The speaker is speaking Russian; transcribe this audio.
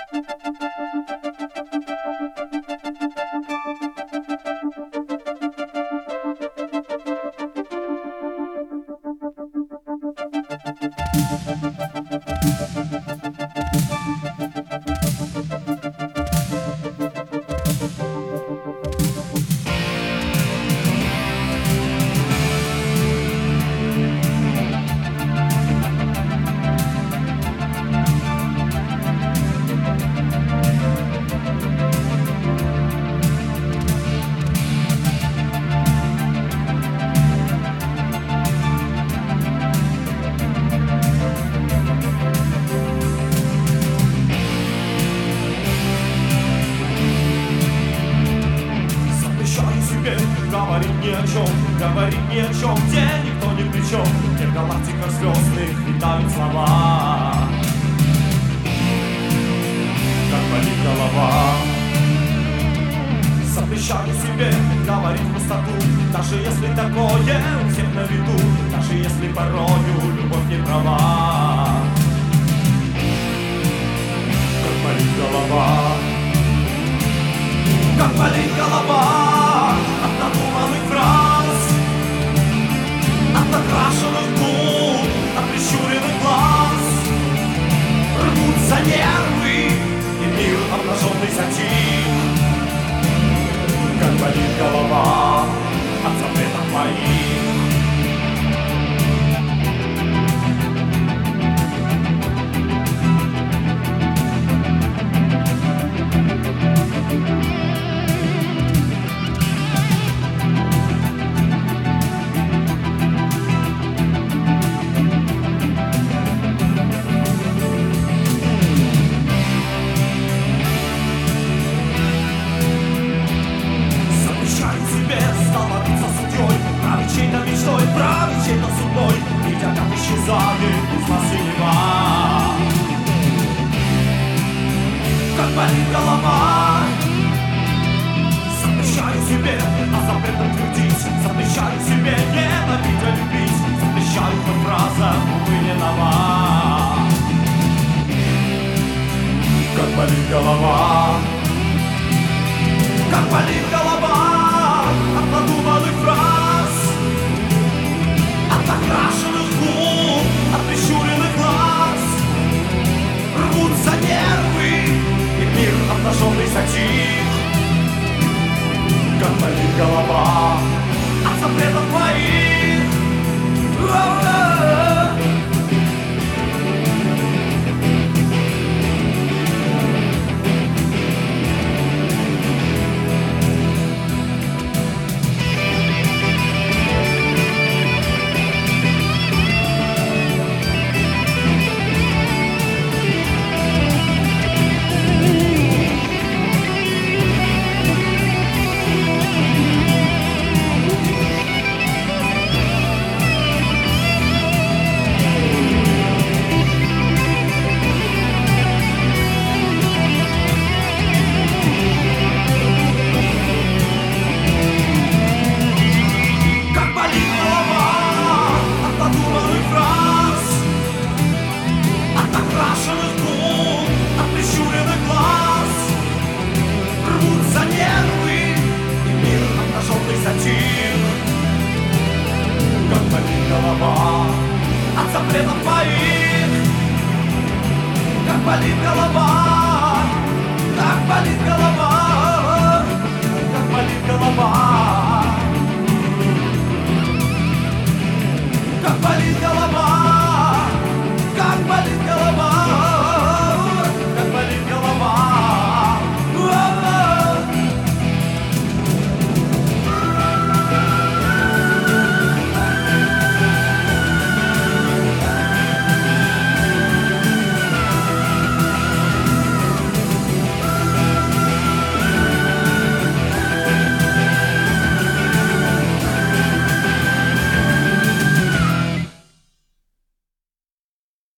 Говорить ни о чем, говорить ни о чем, где никто ни при чем, где в галактиках звездных летают слова. Как болит голова. Запрещаю себе говорить в пустоту, даже если такое у всех на виду, даже если порою любовь не права. Как болит голова. Как болит голова от надуманных фраз, от накрашенных губ, от прищуренных глаз. Рвутся нервы, и мир обнаженный затих. Как болит голова от запретов моих. Править чьей-то судьбой, видя, как исчезает из нас синева. Как болит голова. Запрещаю себе о запретах твердить, запрещаю себе ненавидя любить, запрещаю хоть фраза, увы, не нова. Как болит голова. Как болит голова от надуманных фраз, от накрашенных губ, от прищуренных глаз. Рвутся нервы, и мир обнаженный затих. Как болит голова от запретов твоих. Как болит голова от запретов твоих. Как болит голова, как болит голова, как болит голова, как болит голова.